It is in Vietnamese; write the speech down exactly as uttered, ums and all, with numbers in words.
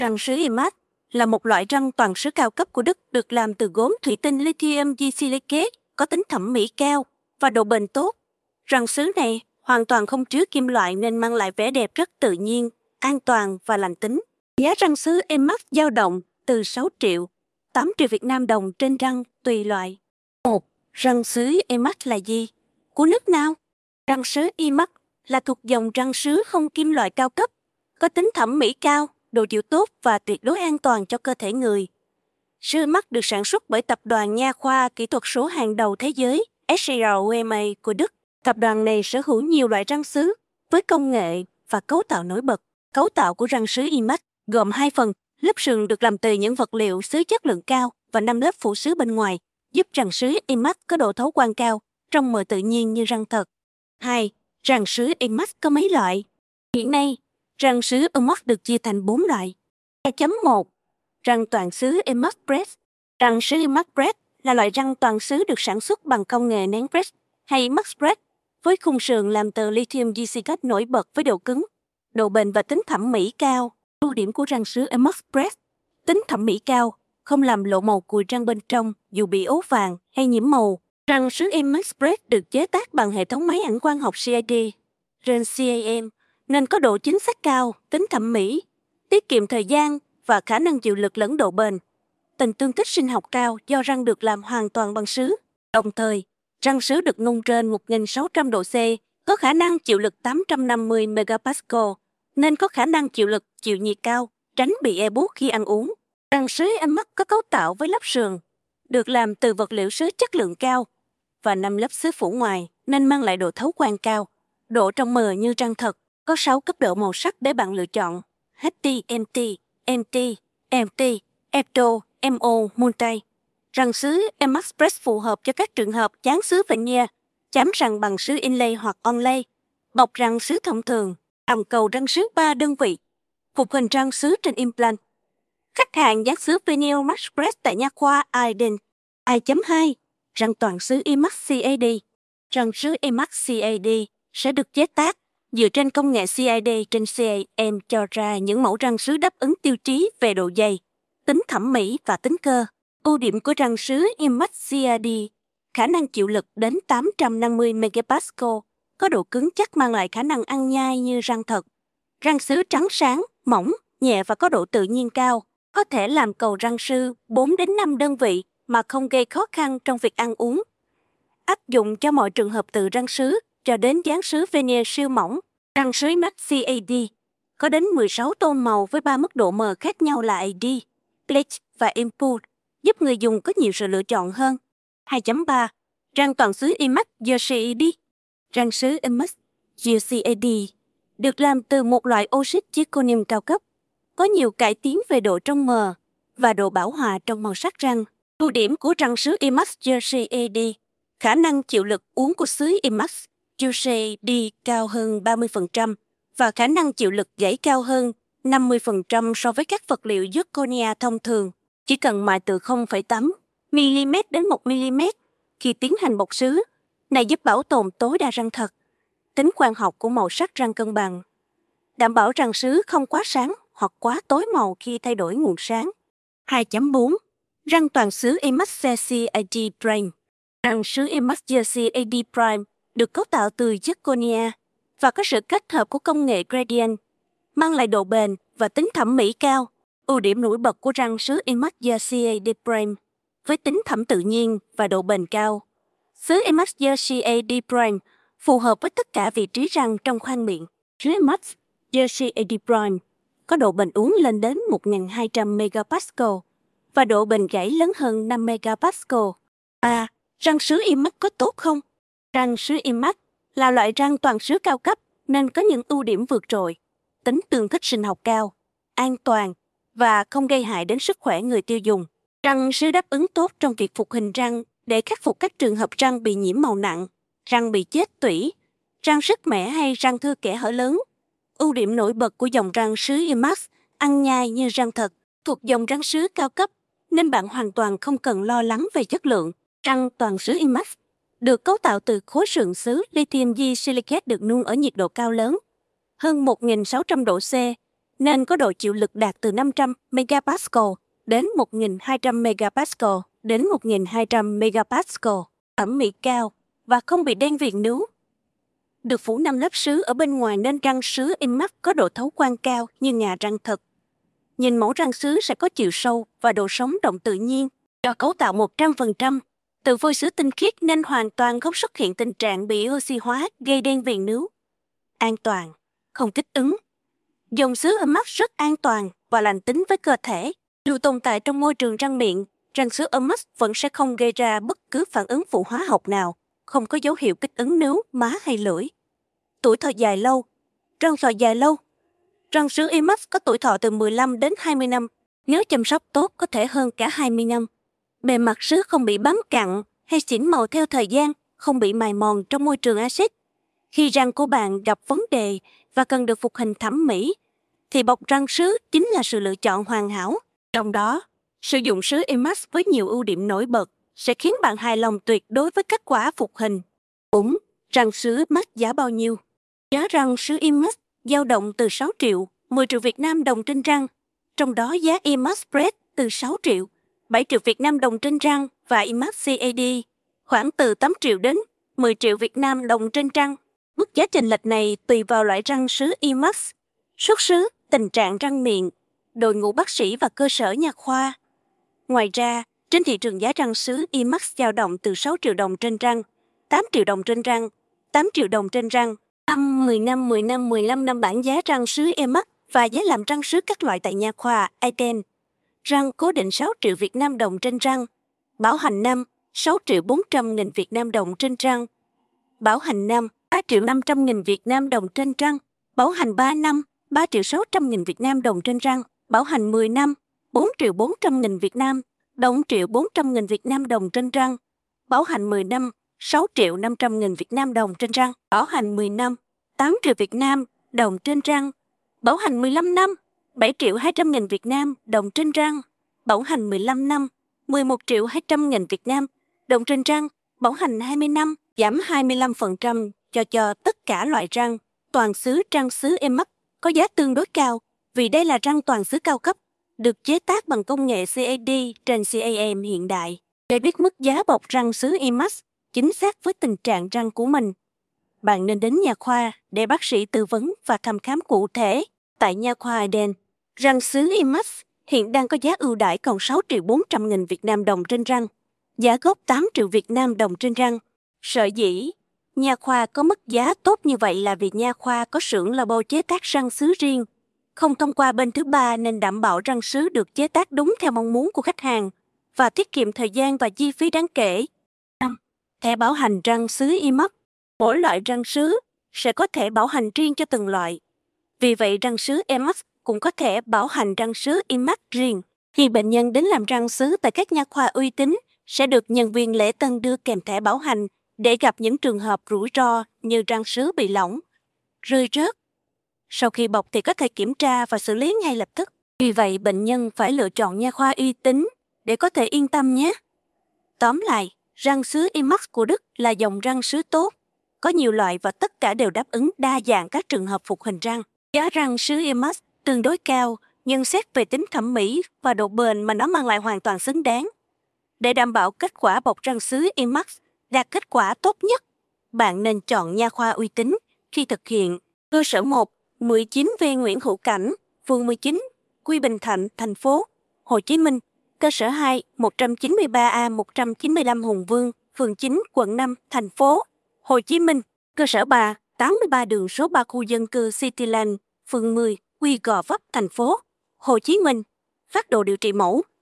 Răng sứ IMAX là một loại răng toàn sứ cao cấp của Đức được làm từ gốm thủy tinh lithium disilicate, có tính thẩm mỹ cao và độ bền tốt. Răng sứ này hoàn toàn không chứa kim loại nên mang lại vẻ đẹp rất tự nhiên, an toàn và lành tính. Giá răng sứ IMAX dao động từ sáu triệu, tám triệu Việt Nam đồng trên răng tùy loại. một. Răng sứ IMAX là gì? Của nước nào? Răng sứ IMAX là thuộc dòng răng sứ không kim loại cao cấp, có tính thẩm mỹ cao, độ chịu tốt và tuyệt đối an toàn cho cơ thể người. Sứ IMAX được sản xuất bởi Tập đoàn Nha khoa Kỹ thuật số hàng đầu thế giới S C R U M A của Đức. Tập đoàn này sở hữu nhiều loại răng sứ với công nghệ và cấu tạo nổi bật. Cấu tạo của răng sứ IMAX gồm hai phần, lớp sườn được làm từ những vật liệu sứ chất lượng cao và năm lớp phủ sứ bên ngoài, giúp răng sứ IMAX có độ thấu quang cao, trông mờ tự nhiên như răng thật. hai. Răng sứ IMAX có mấy loại? Hiện nay, răng sứ IMAX được chia thành bốn loại. hai chấm một. Răng toàn sứ IMAX Press. Răng sứ IMAX Press là loại răng toàn sứ được sản xuất bằng công nghệ nén press hay IMAX Press, với khung sườn làm từ lithium disilicate nổi bật với độ cứng, độ bền và tính thẩm mỹ cao. Ưu điểm của răng sứ IMAX Press: tính thẩm mỹ cao, không làm lộ màu cùi răng bên trong dù bị ố vàng hay nhiễm màu. Răng sứ IMAX Press được chế tác bằng hệ thống máy ảnh quang học C A D, trên C A M, nên có độ chính xác cao, tính thẩm mỹ, tiết kiệm thời gian và khả năng chịu lực lẫn độ bền. Tình tương thích sinh học cao do răng được làm hoàn toàn bằng sứ. Đồng thời, răng sứ được nung trên một nghìn sáu trăm độ C, có khả năng chịu lực tám trăm năm mươi megapascal, nên có khả năng chịu lực, chịu nhiệt cao, tránh bị e buốt khi ăn uống. Răng sứ IMAX có cấu tạo với lớp sườn, được làm từ vật liệu sứ chất lượng cao và năm lớp sứ phủ ngoài nên mang lại độ thấu quang cao, độ trong mờ như răng thật. Có sáu cấp độ màu sắc để bạn lựa chọn: H D, M T, M T, M T, Epto, M O, Multi. Răng sứ IMAX Press phù hợp cho các trường hợp dán sứ veneer, chám răng bằng sứ inlay hoặc onlay, bọc răng sứ thông thường, làm cầu răng sứ ba đơn vị, phục hình răng sứ trên implant. Khách hàng dán sứ veneer IMAX Press tại Nha khoa Aiden. hai chấm hai. Răng toàn sứ IMAX C A D. Răng sứ IMAX C A D sẽ được chế tác dựa trên công nghệ C A D trên C A M, cho ra những mẫu răng sứ đáp ứng tiêu chí về độ dày, tính thẩm mỹ và tính cơ. Ưu điểm của răng sứ IMAX C A D: khả năng chịu lực đến tám trăm năm mươi megapascal, có độ cứng chắc mang lại khả năng ăn nhai như răng thật. Răng sứ trắng sáng, mỏng, nhẹ và có độ tự nhiên cao, có thể làm cầu răng sứ bốn đến năm đơn vị mà không gây khó khăn trong việc ăn uống. Áp dụng cho mọi trường hợp từ răng sứ cho đến dán sứ veneer siêu mỏng. Răng sứ IMAX C A D có đến mười sáu tông màu với ba mức độ mờ khác nhau là A D, Bleach và Impulse, giúp người dùng có nhiều sự lựa chọn hơn. hai chấm ba. Răng toàn sứ IMAX G C A D. Răng sứ IMAX G C A D được làm từ một loại oxit zirconium cao cấp, có nhiều cải tiến về độ trong mờ và độ bảo hòa trong màu sắc răng. Ưu điểm của răng sứ IMAX G C A D: khả năng chịu lực uốn của sứ IMAX G C A D cao hơn ba mươi phần trăm và khả năng chịu lực gãy cao hơn năm mươi phần trăm so với các vật liệu zirconia thông thường. Chỉ cần mài từ không phẩy tám mi-li-mét đến một mi-li-mét khi tiến hành bọc sứ. Này giúp bảo tồn tối đa răng thật. Tính quang học của màu sắc răng cân bằng, đảm bảo răng sứ không quá sáng hoặc quá tối màu khi thay đổi nguồn sáng. hai chấm bốn. Răng toàn sứ IMAX G C A D Prime. Răng sứ IMAX G C A D Prime được cấu tạo từ zirconia và có sự kết hợp của công nghệ gradient, mang lại độ bền và tính thẩm mỹ cao. Ưu điểm nổi bật của răng sứ IMAX G C A D Prime với tính thẩm tự nhiên và độ bền cao. Sứ IMAX G C A D Prime phù hợp với tất cả vị trí răng trong khoang miệng. Sứ IMAX G C A D Prime có độ bền uốn lên đến một nghìn hai trăm megapascal và độ bền gãy lớn hơn năm megapascal. ba. Răng sứ IMAX có tốt không? Răng sứ IMAX là loại răng toàn sứ cao cấp nên có những ưu điểm vượt trội: tính tương thích sinh học cao, an toàn và không gây hại đến sức khỏe người tiêu dùng. Răng sứ đáp ứng tốt trong việc phục hình răng để khắc phục các trường hợp răng bị nhiễm màu nặng, răng bị chết tủy, răng sứt mẻ hay răng thưa kẽ hở lớn. Ưu điểm nổi bật của dòng răng sứ IMAX: ăn nhai như răng thật, thuộc dòng răng sứ cao cấp nên bạn hoàn toàn không cần lo lắng về chất lượng. Răng toàn sứ IMAX được cấu tạo từ khối sườn sứ lithium disilicate được nung ở nhiệt độ cao lớn, hơn một nghìn sáu trăm độ C, nên có độ chịu lực đạt từ năm trăm megapascal đến một nghìn hai trăm megapascal đến một nghìn hai trăm megapascal, thẩm mỹ cao và không bị đen viền nướu. Được phủ năm lớp sứ ở bên ngoài nên răng sứ IMAX có độ thấu quang cao như ngà răng thật. Nhìn mẫu răng sứ sẽ có chiều sâu và độ sống động tự nhiên, do cấu tạo một trăm phần trăm từ vôi sứ tinh khiết nên hoàn toàn không xuất hiện tình trạng bị oxy hóa gây đen viền nướu. An toàn, không kích ứng. Dòng sứ IMAX rất an toàn và lành tính với cơ thể. Dù tồn tại trong môi trường răng miệng, răng sứ IMAX vẫn sẽ không gây ra bất cứ phản ứng phụ hóa học nào, không có dấu hiệu kích ứng nướu, má hay lưỡi. Tuổi thọ dài lâu. Răng sò dài lâu. Răng sứ IMAX có tuổi thọ từ mười lăm đến hai mươi năm, nếu chăm sóc tốt có thể hơn cả hai mươi năm. Bề mặt sứ không bị bám cặn hay xỉn màu theo thời gian, không bị mài mòn trong môi trường axit. Khi răng của bạn gặp vấn đề và cần được phục hình thẩm mỹ, thì bọc răng sứ chính là sự lựa chọn hoàn hảo. Trong đó, sử dụng sứ IMAX với nhiều ưu điểm nổi bật sẽ khiến bạn hài lòng tuyệt đối với kết quả phục hình. bốn. Răng sứ IMAX giá bao nhiêu? Giá răng sứ IMAX dao động từ sáu triệu, mười triệu Việt Nam đồng trên răng. Trong đó giá IMAX Spread từ sáu triệu, bảy triệu Việt Nam đồng trên răng và IMAX xê a đê khoảng từ tám triệu đến mười triệu Việt Nam đồng trên răng. Mức giá chênh lệch này tùy vào loại răng sứ IMAX, xuất xứ, tình trạng răng miệng, đội ngũ bác sĩ và cơ sở nha khoa. Ngoài ra, trên thị trường giá răng sứ IMAX dao động từ sáu triệu đồng trên răng, tám triệu đồng trên răng, tám triệu đồng trên răng. Âm mười năm, mười năm, mười lăm năm bản giá răng sứ IMAX và giá làm răng sứ các loại tại nha khoa i ten. Răng cố định sáu triệu Việt Nam đồng trên răng. Bảo hành năm, sáu triệu bốn trăm nghìn Việt Nam đồng trên răng. Bảo hành năm, ba triệu năm trăm nghìn Việt Nam đồng trên răng. Bảo hành ba năm, ba triệu sáu trăm nghìn Việt Nam đồng trên răng. Bảo hành mười năm, bốn triệu bốn trăm nghìn Việt Nam, đồng triệu bốn trăm nghìn Việt Nam đồng trên răng. Bảo hành mười năm, sáu triệu năm trăm nghìn Việt Nam đồng trên răng. Bảo hành mười năm, tám triệu Việt Nam đồng trên răng. Bảo hành mười lăm năm, bảy triệu hai trăm nghìn Việt Nam đồng trên răng. Bảo hành mười lăm năm, mười một triệu hai trăm nghìn Việt Nam đồng trên răng. Bảo hành hai mươi năm, giảm hai mươi lăm phần trăm cho cho tất cả loại răng. Toàn xứ răng sứ IMAX có giá tương đối cao vì đây là răng toàn xứ cao cấp, được chế tác bằng công nghệ xê a đê trên xê a em hiện đại. Để biết mức giá bọc răng sứ IMAX chính xác với tình trạng răng của mình, bạn nên đến nha khoa để bác sĩ tư vấn và thăm khám cụ thể. Tại nha khoa Eden, răng sứ IMAX hiện đang có giá ưu đãi còn sáu triệu bốn trăm nghìn Việt Nam đồng trên răng, giá gốc tám triệu Việt Nam đồng trên răng. Sở dĩ nha khoa có mức giá tốt như vậy là vì nha khoa có xưởng labo chế tác răng sứ riêng, không thông qua bên thứ ba nên đảm bảo răng sứ được chế tác đúng theo mong muốn của khách hàng và tiết kiệm thời gian và chi phí đáng kể. năm. Thẻ bảo hành răng sứ IMAX. Mỗi loại răng sứ sẽ có thẻ bảo hành riêng cho từng loại. Vì vậy răng sứ IMAX cũng có thẻ bảo hành răng sứ IMAX riêng. Khi bệnh nhân đến làm răng sứ tại các nha khoa uy tín, sẽ được nhân viên lễ tân đưa kèm thẻ bảo hành để gặp những trường hợp rủi ro như răng sứ bị lỏng, rơi rớt. Sau khi bọc thì có thể kiểm tra và xử lý ngay lập tức. Vì vậy bệnh nhân phải lựa chọn nha khoa uy tín để có thể yên tâm nhé. Tóm lại, răng sứ IMAX của Đức là dòng răng sứ tốt, có nhiều loại và tất cả đều đáp ứng đa dạng các trường hợp phục hình răng. Giá răng sứ IMAX tương đối cao, nhưng xét về tính thẩm mỹ và độ bền mà nó mang lại hoàn toàn xứng đáng. Để đảm bảo kết quả bọc răng sứ IMAX đạt kết quả tốt nhất, bạn nên chọn nha khoa uy tín khi thực hiện. Cơ sở một, mười chín V Nguyễn Hữu Cảnh, phường mười chín, Quy Bình Thạnh, thành phố Hồ Chí Minh. Cơ sở hai, một trăm chín mươi ba A một trăm chín mươi lăm Hùng Vương, phường chín, quận năm, thành phố Hồ Chí Minh. Cơ sở ba, tám mươi ba đường số ba khu dân cư Cityland, phường mười, Quy Gò Vấp, thành phố Hồ Chí Minh. Phác đồ điều trị mẫu.